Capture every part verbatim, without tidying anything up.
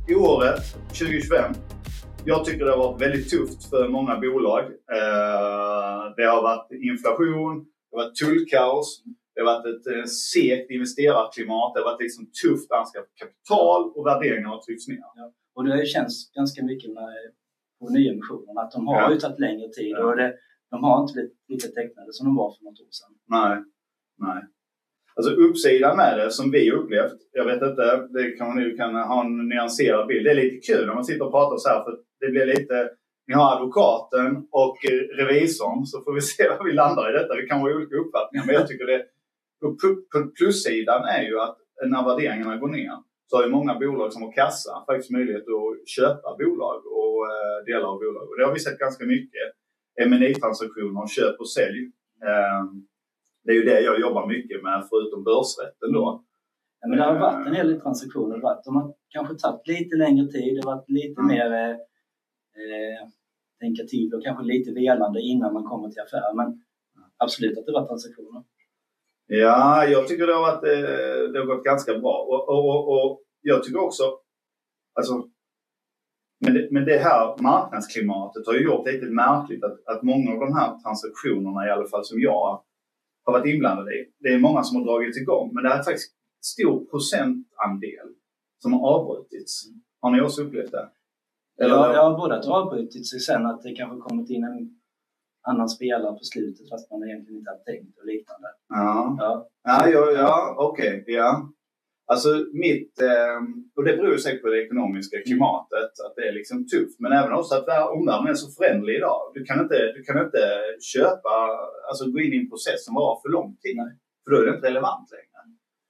i året tjugo tjugofem. Jag tycker det har varit väldigt tufft för många bolag. Det har varit inflation, det har varit tullkaos, det har varit ett segt investerarklimat, det har varit liksom tufft anskaffat kapital och värderingar har tryckts ner. Ja. Och det har ju känts ganska mycket med på nyemissionerna att de har ja. ju tagit längre tid ja. och det, de har inte blivit lika tecknade som de var för något år sedan. Nej, nej. Alltså uppsidan med det som vi upplevt, jag vet inte, det kan man nu kan ha en nyanserad bild. Det är lite kul när man sitter och pratar så här för det blir lite, ni har advokaten och revisorn så får vi se var vi landar i detta. Vi kan ha olika uppfattningar men jag tycker det på plussidan är ju att när värderingarna går ner så har ju många bolag som har kassa faktiskt möjlighet att köpa bolag och eh, delar av bolag. Och det har vi sett ganska mycket. M and A-transaktioner, köp och sälj. Eh, det är ju det jag jobbar mycket med förutom börsrätten då. Ja, men det har varit en hel del transaktioner. De har kanske tagit lite längre tid. Det har varit lite mm. mer eh, tänka tid och kanske lite velande innan man kommer till affär. Men absolut att det var transaktioner. Ja, jag tycker det har, varit, det har gått ganska bra. Och, och, och, och jag tycker också, alltså, men det, men det här marknadsklimatet har ju gjort det lite märkligt att, att många av de här transaktionerna, i alla fall som jag har varit inblandad i, det är många som har dragit igång. Men det är faktiskt stor procentandel som har avbrutits. Har ni också upplevt det? Eller? Ja, jag har både att avbrutits och sen att det kanske kommit in en annan spelare på slutet fast man egentligen inte hade tänkt och liknande. Ja, ja, ja, ja, ja okej, okay, ja. Alltså mitt, eh, och det beror sig på det ekonomiska klimatet, att det är liksom tufft. Men även också att omvärlden är så förändlig idag. Du kan inte, du kan inte köpa, alltså gå in i en process som var för lång tid. Nej. För då är det inte relevant längre.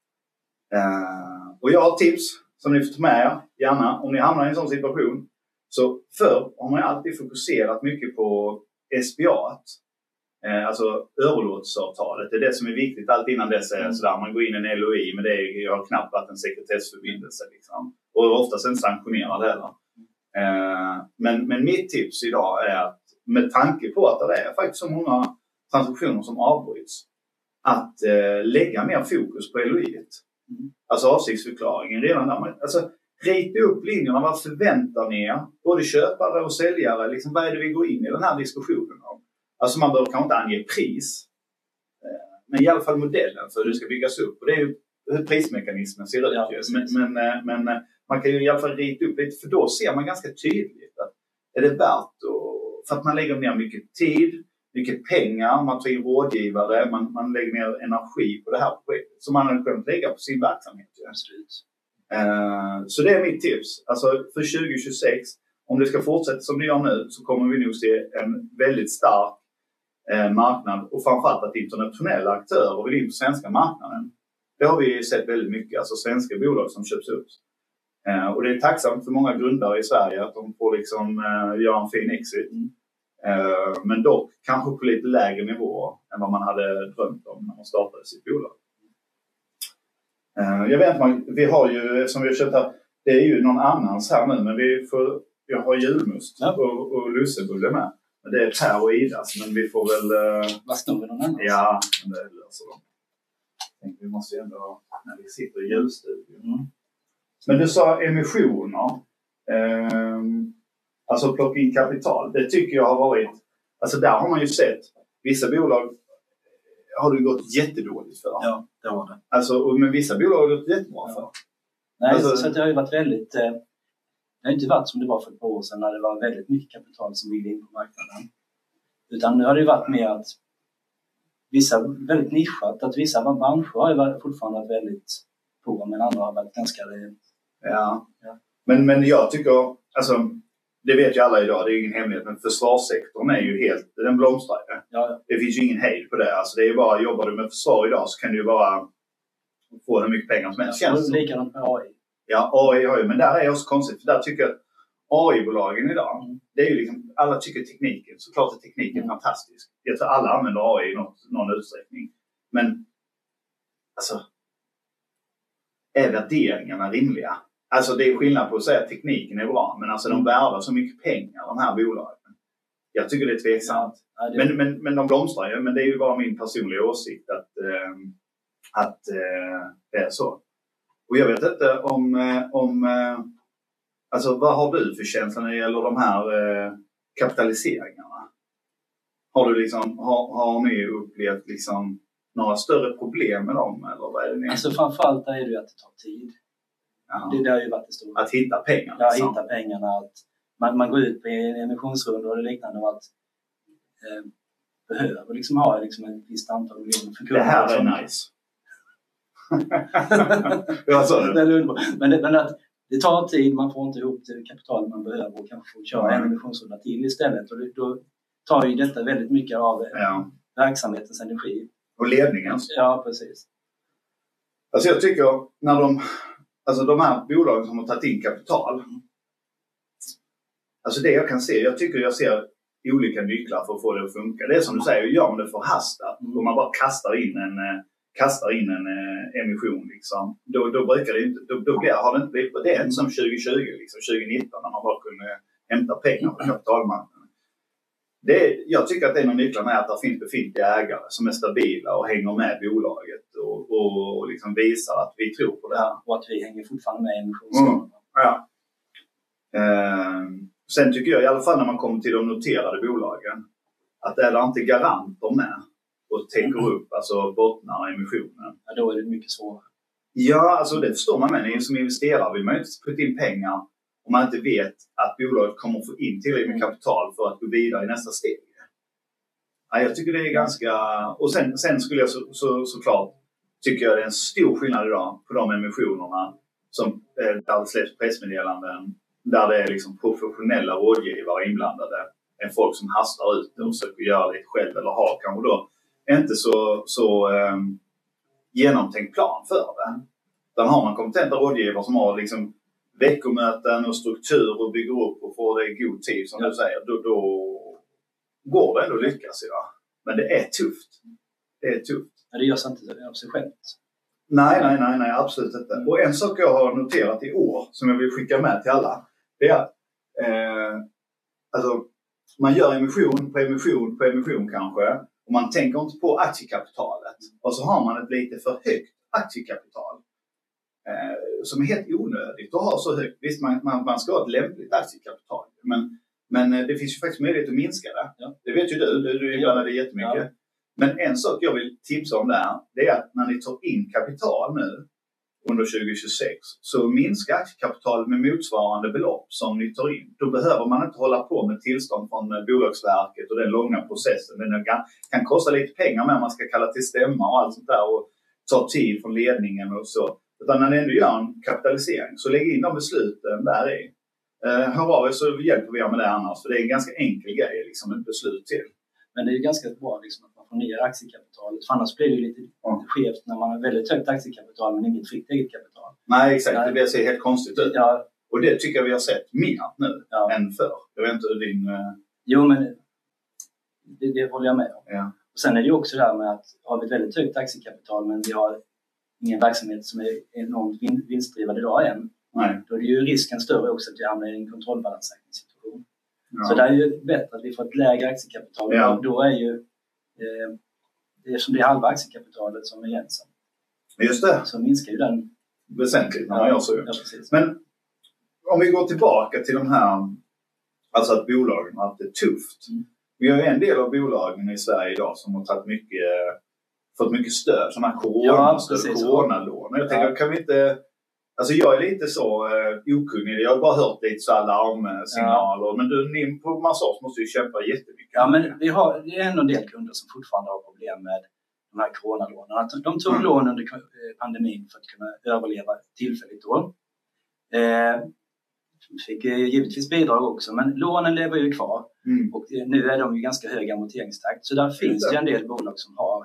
Eh, och jag har tips som ni får ta med er, gärna, om ni hamnar i en sån situation. Så förr har man alltid fokuserat mycket på S B A, eh, alltså överlåtelseavtalet. Det är det som är viktigt. Allt innan dess är mm. sådär, man går in i en L O I, men det är, jag har knappt varit en sekretessförbindelse. Liksom. Och oftast inte sanktionerad heller. Eh, men, men mitt tips idag är att med tanke på att det är faktiskt så många transaktioner som avbryts, att eh, lägga mer fokus på L O I. Mm. Alltså avsiktsförklaringen redan där. Alltså, rita upp linjerna, vad förväntar ni er? Både köpare och säljare, liksom, vad är det vi går in i den här diskussionen om? Alltså man behöver kanske inte ange pris, men i alla fall modellen för hur det ska byggas upp. Och det är ju hur prismekanismen ser ut. Ja, men, men, men man kan ju i alla fall rita upp lite, för då ser man ganska tydligt att är det värt att, för att man lägger ner mycket tid, mycket pengar, man tar in rådgivare, man, man lägger ner energi på det här projektet som man hade kunnat lägga på sin verksamhet. Absolut. Uh, så det är mitt tips. Alltså för tjugo tjugosex, om det ska fortsätta som det gör nu, så kommer vi nog se en väldigt stark uh, marknad och framförallt att internationella aktörer vill in på svenska marknaden. Det har vi sett väldigt mycket, alltså svenska bolag som köps upp. Uh, och det är tacksamt för många grundare i Sverige att de får liksom uh, göra en fin exit. Mm. Uh, men dock kanske på lite lägre nivå än vad man hade drömt om när man startade sitt bolag. Jag vet inte, vi har ju, som vi har köpt här, det är ju någon annans här nu, men vi får, jag har julmust ja. och, och lussebulle med. Men det är Per och Idas, men vi får väl... Vad står vi någon annans? Ja, men det löser de. Jag tänkte, vi måste ju ändå, när vi sitter i julstudion. Mm. Men du sa emissioner, eh, alltså plocka in kapital, det tycker jag har varit, alltså där har man ju sett, vissa bolag har det gått jättedåligt för. Ja, det har det. Alltså, och med vissa bolag har det gått jättebra för. Nej, alltså, så det har ju varit väldigt... Eh, det har inte varit som det var för ett par år sedan när det var väldigt mycket kapital som ville in på marknaden. Utan nu har det varit mer att vissa väldigt nischat, att vissa branscher har ju fortfarande varit väldigt på, men andra har varit ganska... Ja, ja. Men, men jag tycker, alltså... Det vet ju alla idag, det är ingen hemlighet, men försvarssektorn är ju helt, den blomstrar. Ja, ja. Det finns ju ingen hejd på det. Alltså det är ju bara, jobbar du med försvar idag så kan du ju bara få hur mycket pengar som helst. Ja, det är likadant med A I. Ja, A I har ju, men där är också konstigt, för där tycker jag att A I-bolagen idag, mm. det är ju liksom, alla tycker tekniken, såklart är tekniken mm. fantastisk. Jag tror alla använder A I i något, någon utsträckning. Men, alltså, är värderingarna rimliga? Alltså det är skillnad på att säga att tekniken är bra, men alltså de värdar så mycket pengar, de här bolagen. Jag tycker det är tveksamt. Ja, det är... Men, men, men de blomstrar ju, men det är ju bara min personliga åsikt att, eh, att eh, det är så. Och jag vet inte om, eh, om, eh, alltså vad har du för känsla när det gäller de här eh, kapitaliseringarna? Har du liksom, har, har ni upplevt liksom några större problem med dem? Eller vad är det ni? Alltså framförallt är det ju att det tar tid. Ja. Det, det har ju varit det stora. Att hitta pengarna. Ja, liksom. hitta pengarna. Att man, man går ut på en emissionsrunda och det liknande och att eh, behöver liksom ha liksom ett visst antal miljoner för kunder. Det här är som, nice. Vad sa du? Det är underbart. Men, det, men att det tar tid, man får inte ihop det kapital man behöver och kanske får köra Mm. en emissionsrunda till istället. Och det, då tar ju detta väldigt mycket av Ja. verksamhetens energi. Och ledningen. Ja, precis. Alltså jag tycker när de, alltså de här bolagen som har tagit in kapital. Alltså det jag kan se, jag tycker jag ser olika nycklar för att få det att funka. Det är som du säger, gör man det förhastat. Om man bara kastar in en, kastar in en emission liksom. Då, då brukar det inte, då, då blir, har det inte blivit, det är inte som tjugo tjugo liksom, tjugo nitton när man bara kunde hämta pengar på kapitalmarknaden. Det är, jag tycker att det är någon nycklar med att det finns befintliga ägare som är stabila och hänger med bolaget och, och, och liksom visar att vi tror på det här. Och att vi hänger fortfarande med i emissionsrundan. Mm. Ja. Ehm, sen tycker jag i alla fall när man kommer till de noterade bolagen att det är inte garanter med och täcker mm. upp alltså bottnar emissionen. Ja, då är det mycket svårare. Ja, alltså det förstår man, men ni som investerare vill man inte putta in pengar om man inte vet att bolaget kommer att få in tillräckligt med kapital för att gå vidare i nästa steg. Ja, jag tycker det är ganska... Och sen, sen skulle jag så, så, såklart tycker jag det är en stor skillnad idag på de emissionerna som eh, där det släpps pressmeddelanden där det är liksom professionella rådgivare inblandade än folk som hastar ut och försöker göra det själv eller har kanske då inte så, så eh, genomtänkt plan för det. Där har man kompetenta rådgivare som har liksom veckomöten och struktur och bygger upp och får det i god tid som ja. Du säger, då, då går det ändå att lyckas idag. Men det är tufft. Det är tufft. Men det görs inte av sig självt. Nej, nej, nej, nej, absolut inte. Mm. Och en sak jag har noterat i år som jag vill skicka med till alla, det är att eh, alltså, man gör emission på emission på emission kanske och man tänker inte på aktiekapitalet. Och så har man ett lite för högt aktiekapital. Som är helt onödigt att ha så högt. Visst, man, man, man ska ha ett lämpligt aktiekapital. Men, men det finns ju faktiskt möjlighet att minska det. Ja. Det vet ju du. Du, du gillar det jättemycket. Ja. Men en sak jag vill tipsa om där, det är att när ni tar in kapital nu under tjugo tjugosex så minskar aktiekapitalet med motsvarande belopp som ni tar in. Då behöver man inte hålla på med tillstånd från Bolagsverket och den långa processen. Den kan, kan kosta lite pengar med man ska kalla till stämma och allt sånt där och ta tid från ledningen och så. Utan när ni ändå gör en kapitalisering så lägg in de besluten där i. Eh, hör av er så hjälper vi er med det annars. För det är en ganska enkel grej, liksom ett beslut till. Men det är ju ganska bra liksom, att man får ner aktiekapitalet. För annars blir det ju lite mm. skevt när man har väldigt högt aktiekapital men inget fritt eget kapital. Nej, exakt. Nej. Det blir ser helt konstigt ut. Ja. Och det tycker jag vi har sett mer nu ja. än förr. Jag vet inte hur din... Uh... Jo, men det, det håller jag med om. Ja. Och sen är det ju också det här med att har vi ett väldigt högt aktiekapital men vi har ingen verksamhet som är enormt vin- vinstdrivande idag än. Nej. Då är det ju risken större också att vi hamnar i en kontrollbalanssituation. Ja. Så det är ju bättre att vi får ett lägre aktiekapital. Ja. Och då är ju eh, det är som det är halva aktiekapitalet som är gränsen. Just det. Så minskar ju den. Väsentligt när man gör så. Ja, precis. Men om vi går tillbaka till de här, alltså att bolagen har haft det tufft. Mm. Vi har ju en del av bolagen i Sverige idag som har tagit mycket fått mycket stöd, sådana här coronastöd, ja, coronalån. Jag tänker, ja. kan vi inte... Alltså jag är lite så uh, okunnig. Jag har bara hört lite så alarmsignaler. Ja. Men du, ni på Massage måste ju kämpa jättemycket. Ja, men vi har, det är ändå en del kunder som fortfarande har problem med de här coronalånen. De tog mm. lån under pandemin för att kunna överleva tillfälligt då. Eh, fick givetvis bidrag också, men lånen lever ju kvar. Mm. Och nu är de ju ganska hög amorteringstakt. Så där finns det ju en del bolag som har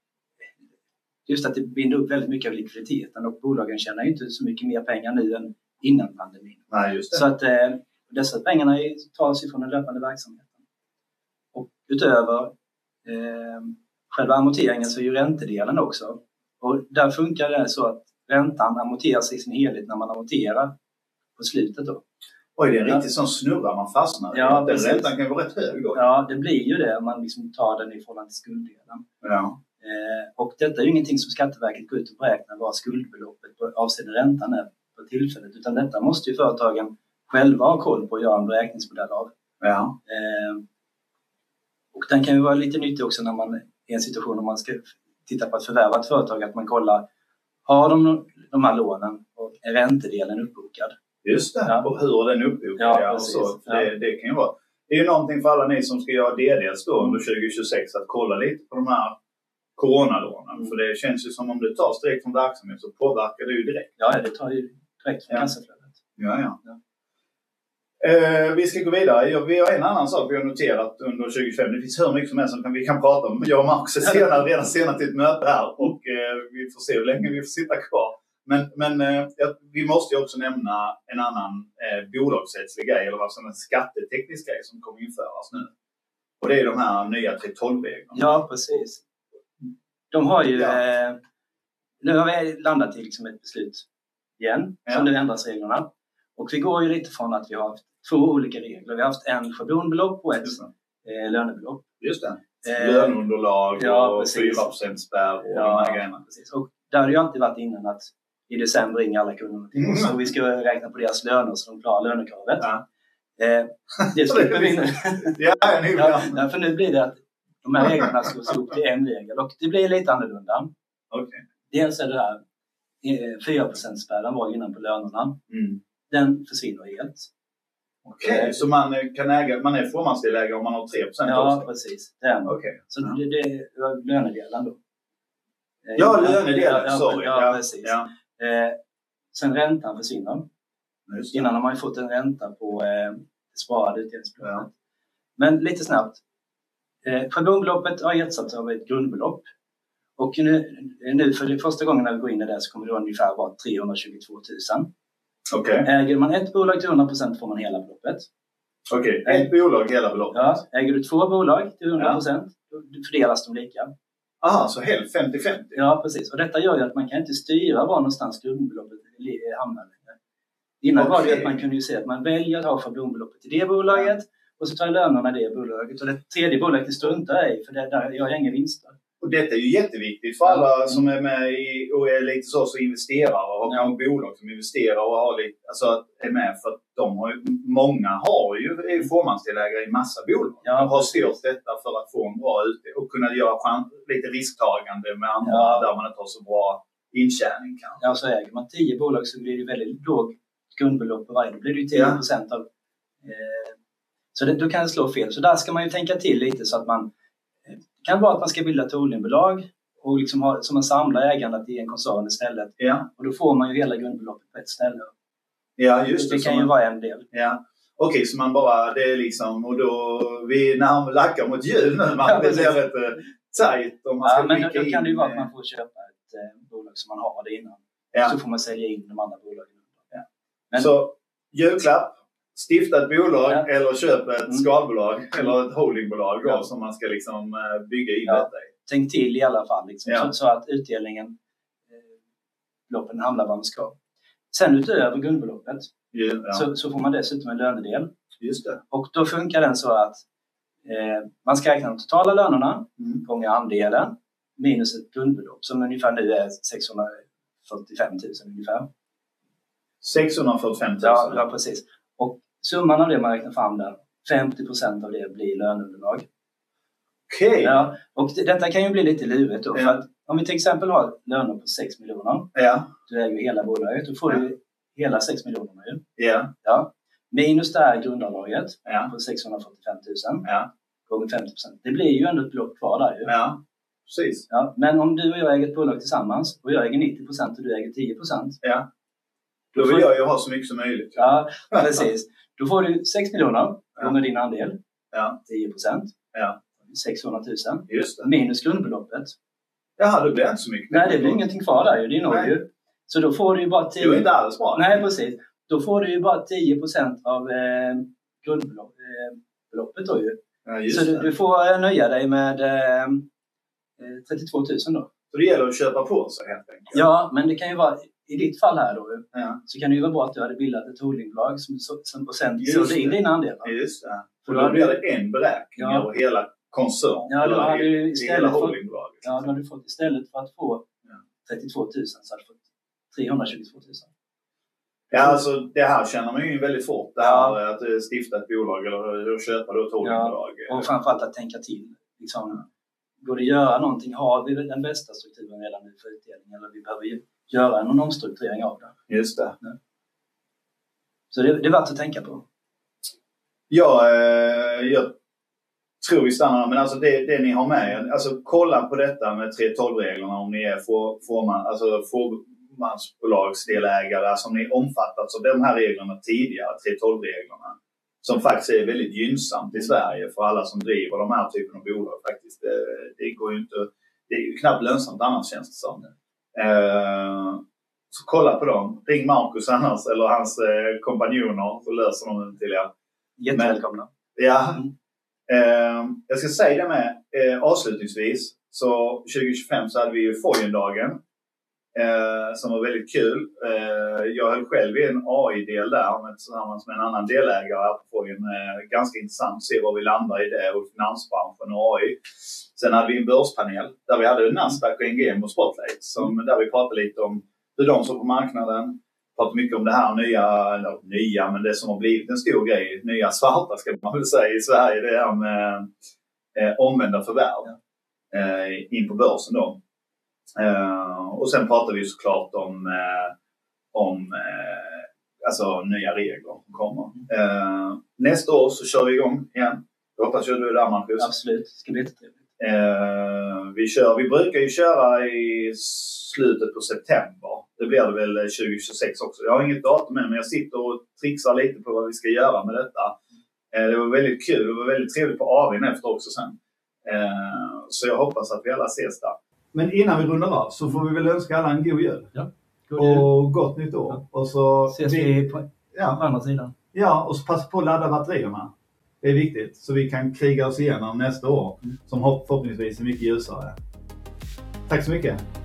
just att det binder upp väldigt mycket av likviditeten och bolagen tjänar ju inte så mycket mer pengar nu än innan pandemin. Nej, just det. Så att eh, dessa pengarna tas ifrån den löpande verksamheten. Och utöver eh, själva amorteringen så är ju räntedelen också. Och där funkar det så att räntan amorteras i sin helhet när man amorterar på slutet då. Oj, det är en riktigt sån snurra man fastnar. Ja, den precis. Räntan kan vara rätt hög då. Ja, det blir ju det om man liksom tar den i förhållande till skulddelen. Ja. Eh, och detta är ju ingenting som Skatteverket går ut och beräknar vad skuldbeloppet på avseende räntan är på tillfället. Utan detta måste ju företagen själva ha koll på att göra en beräkningsmodell av. Ja. Eh, och den kan ju vara lite nyttig också när man är i en situation om man ska titta på att förvärva ett företag, att man kollar, har de de här lånen och är räntedelen uppbokad? Just det, ja. Och hur är den uppbokad? Ja, ja, precis. så, Ja. Det, det kan ju vara. Det är ju någonting för alla ni som ska göra D Ds då under tjugo tjugosex att kolla lite på de här coronalånen. Mm. För det känns ju som om det tas direkt från verksamhet så påverkar det ju direkt. Ja, det tar ju direkt från ja. kassaflödet. Ja, ja. ja. Eh, vi ska gå vidare. Ja, vi har en annan sak vi har noterat under tjugo tjugofem. Det finns hur mycket som helst som kan, vi kan prata om. Jag och Marcus är senare, redan senare till ett möte här. Och eh, vi får se hur länge vi får sitta kvar. Men, men eh, vi måste ju också nämna en annan eh, bolagsrättslig grej. Eller vad som är en skatteteknisk grej som kommer införas nu. Och det är de här nya tre tolv-reglerna. Ja, precis. De har ju... Ja. Eh, nu har vi landat till liksom ett beslut igen. Ja. Som nu ändras reglerna. Och vi går ju lite från att vi har haft två olika regler. Vi har haft en schablonbelopp och ett eh, lönebelopp. Just det. Eh, Löneunderlag ja, och fyra procent spärr och ja, de här grejerna. Precis. Och där har det ju alltid varit innan att i december ringer alla kunderna till oss. Mm. Och vi ska räkna på deras löner så de klarar lönekravet. Ja. Eh, det slipper vi nu. ja, ja, ja, för nu blir det att de här reglerna slås ihop till en regel. Och det blir lite annorlunda. Okay. Dels är det där fyra procent spärren var innan på lönerna. Mm. Den försvinner helt. Okej, okay, så man kan äga, man är fåmansdelägare om man har tre procent ja, också? Precis. Den. Okay. Så ja. det, det är lönedelen då. Ja, lönedelen, ja, sorry. Ja, ja precis. Ja. Eh, sen räntan försvinner. Innan har man ju fått en ränta på eh, sparade utdelningsbeloppet. Ja. Men lite snabbt. Eh, schablonbeloppet har ersatts av ett grundbelopp. Och nu, nu för det första gången när vi går in i det så kommer det ungefär vara trehundratjugotvå tusen. Okay. Äger man ett bolag till hundra procent får man hela beloppet. Okej, okay. ett bolag hela beloppet. Ja, äger du två bolag till hundra procent ja. Då fördelas de lika. Aha, så helt femtio femtio? Ja, precis. Och detta gör ju att man kan inte styra var någonstans grundbeloppet hamnar. Innan okay. var det att man kunde ju se att man väljer att ha schablonbeloppet i det bolaget och så tar lönerna i det bolaget. Och det tredje bolaget struntar i för det där jag har inga vinster. Och detta är ju jätteviktigt för alla mm. som är med i, och är lite så, så investerar och har ja. bolag som investerar och har lite, alltså är med för att de har ju, många har ju är fåmansdelägare i massa bolag. Ja, och har styrt detta för att få en bra ut och kunna göra chans, lite risktagande med andra ja. där man inte har så bra intjäning kanske. Ja, så äger man tio bolag så blir det väldigt låg grundbelopp på varje. Då blir det ju tio procent ja. av eh, så det, då kan det slå fel. Så där ska man ju tänka till lite så att man det kan vara att man ska bilda ett holdingbolag och liksom ha som en samlad ägande i en koncern istället. Ja. Och då får man ju hela grundbeloppet på ett ställe. Ja, just det. Det kan ju man... vara en del. Ja. Okej, okay, så man bara, det är liksom, och då, vi när man lackar mot jul nu, man, ja, det blir lite tajt. Om man ska ja, men då, då in, kan det ju vara att man får köpa ett eh, bolag som man har det innan. Ja. Så får man sälja in de andra bolagen. Ja. Men, så, julklapp. Stifta ett bolag ja. eller köpa ett mm. skalbolag mm. eller ett holdingbolag ja. som man ska liksom bygga in ja. detta i. Tänk till i alla fall liksom, ja. så, så att utdelningen eh, beloppen hamnar var man ska. Sen utöver grundbeloppet ja. Ja. Så, så får man dessutom en lönedel. Just det. Och då funkar den så att eh, man ska räkna de totala lönerna mm. gånger andelen minus ett grundbelopp som ungefär nu är sexhundrafyrtiofem tusen ungefär. sexhundrafyrtiofem tusen? Ja, ja, precis. Och summan av det man räknar fram där, femtio procent av det blir löneunderlag. Okej. Okay. Ja, och det, detta kan ju bli lite lurigt då. Ja. För att om vi till exempel har löner på sex miljoner. Ja. Du äger hela bolaget. Då får ja. du hela sex miljoner ju. Ja. Ja. Minus det här grundavdraget ja. på sexhundrafyrtiofem tusen. Ja. Gånger femtio procent. Det blir ju ändå ett belopp kvar där ju. Ja, precis. Ja. Men om du och jag äger ett bolag tillsammans och jag äger nittio procent och du äger tio procent. Ja. Då vill jag ju ha så mycket som möjligt. Ja, precis. Då får du sex miljoner gånger din andel. Ja. tio procent. Ja. sexhundra tusen. Just det. Minus grundbeloppet. Jaha, det blir inte så mycket. Nej, det blir ingenting kvar där ju. Det är nog ju. Så då får du ju bara tio... Det är inte alls bra. Nej, precis. Då får du ju bara tio procent av eh, grundbeloppet då ju. Ja, just så du, det. du får nöja dig med eh, trettiotvå tusen då. Så det gäller att köpa på sig helt enkelt? Ja, men det kan ju vara... I ditt fall här då, ja. så kan det ju vara bra att du hade bildat ett holdingbolag som, som och sen sålde in dina andelar. Just det. För då blir det en beräkning ja. över hela koncernen. Ja, då hade du istället fått, ja, då hade du fått istället för att få ja. trettiotvå tusen så hade du fått trehundratjugotvå tusen. Ja, alltså det här känner man ju väldigt fort. Det här ja. Att stifta ett bolag eller köpa då ett holdingbolag. Ja, och framförallt att tänka till. Liksom, går det att göra någonting? Har vi den bästa strukturen redan nu för utdelning? Eller vi behöver ju göra någon omstrukturering av det. Just det. Ja. Så det, det är värt att tänka på. Ja, eh, jag tror vi stannar. Men alltså det, det ni har med. Alltså kolla på detta med tre tolv-reglerna om ni är for, forman, alltså fåmansbolagsdelägare. Alltså om ni omfattats av de här reglerna tidigare, tre tolv-reglerna. Som faktiskt är väldigt gynnsamt i Sverige för alla som driver de här typen av bolag. Faktiskt. Det, det går ju inte, det är ju knappt lönsamt annars, känns det som. Eh, så kolla på dem. Ring Marcus annars eller hans eh, kompanjoner så löser de det till er. Jättevälkomna. Ja. Mm. Eh, jag ska säga det med eh, avslutningsvis. Så tjugo tjugofem så hade vi ju Foyendagen. Eh, som var väldigt kul. Eh, jag höll själv i en A I-del där med, tillsammans med en annan delägare här på Foyen. Eh, ganska intressant att se var vi landar i det och finansbranschen och A I. Sen hade vi en börspanel där vi hade Nasdaq och N G M och Spotlight. Som, där vi pratade lite om hur de såg på marknaden. Pratade mycket om det här nya, eller nya, men det som har blivit en stor grej. Nya svarta ska man väl säga i Sverige. Det är med eh, omvända förvärv eh, in på börsen då. Uh, och sen pratar vi såklart om, uh, om uh, alltså nya regler som kommer. Uh, nästa år så kör vi igång igen. Jag hoppas att du är där, Marcus. Absolut, det ska bli jättetrevligt. Uh, vi, kör, vi brukar ju köra i slutet på september. Det blir det väl tjugo tjugosex också. Jag har inget datum än, men jag sitter och trixar lite på vad vi ska göra med detta. Uh, det var väldigt kul. Det var väldigt trevligt på A W I N efter också sen. Uh, så jag hoppas att vi alla ses där. Men innan vi rundar av så får vi väl önska alla en god jul. Ja, god jul. Och gott nytt år. Ja. Och så ses vi, vi på, ja. på andra sidan. Ja, och så passa på att ladda batterierna. Det är viktigt. Så vi kan kriga oss igenom nästa år. Mm. Som förhoppningsvis är mycket ljusare. Tack så mycket.